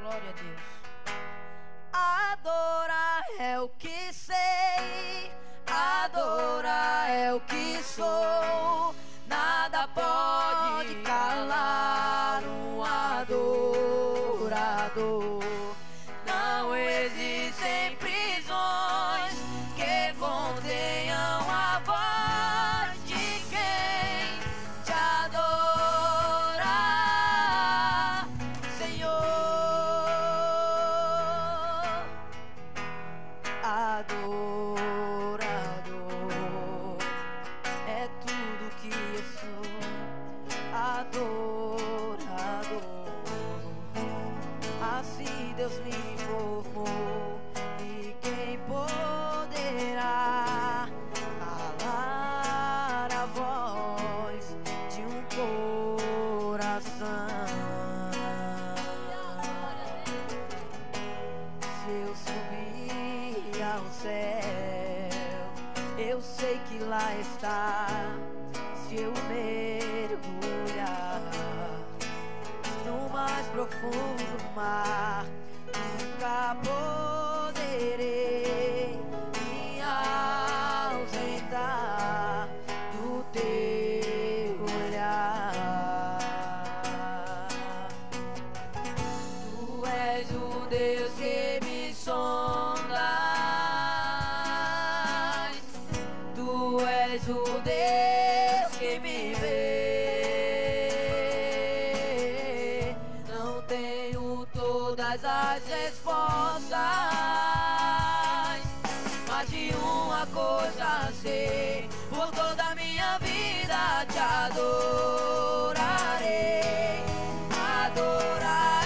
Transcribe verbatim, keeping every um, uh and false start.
Glória a Deus. Adorar é o que sei, adorar é o que sou. Nada pode calar um adorador. Não existem prisões que contenham a voz de quem te adora, Senhor. Adorador é tudo que eu sou. Adorador, assim Deus me formou. E quem poderá calar a voz de um coração? Se eu subir ao céu, eu sei que lá está. Se eu mergulhar no mais profundo mar, nunca poderei me ausentar do teu olhar. Tu és o Deus que me sondas, tu és o Deus que me vê. Não tenho todas as respostas, mas de uma coisa sei: por toda a minha vida te adorarei, adorarei.